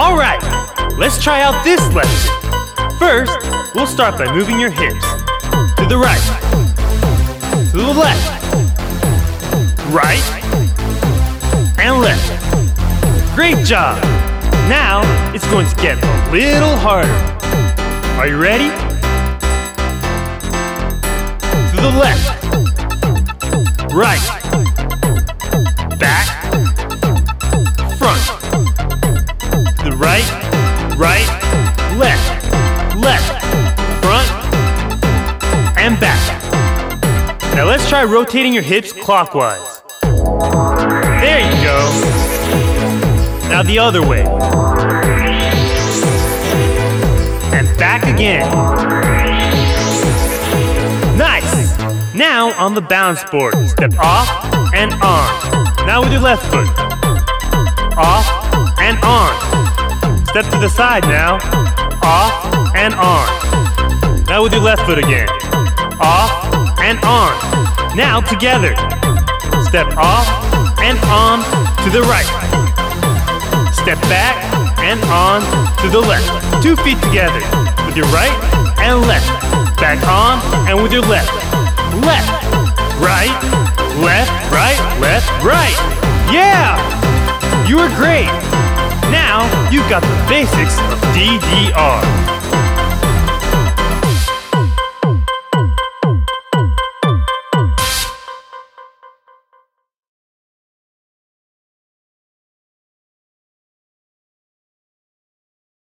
Alright, let's try out this lesson. First, we'll start by moving your hips to the right, to the left, right, and left. Great job! Now, it's going to get a little harder. Are you ready? To the left, right, back, front. To the right, left, front, and back. Now let's try rotating your hips clockwise. There you go. Now the other way. And back again. Nice! Now on the balance board, step off and on. Now with your left foot. Off and on. Step to the side now. Off and on. Now with your left foot again. Off and on. Now together. Step off and on to the right. Step back and on to the left. 2 feet together with your right and left. Back on and with your left. Left, right, left, right, left, right. Yeah! You were great! Now you've got the basics of DDR.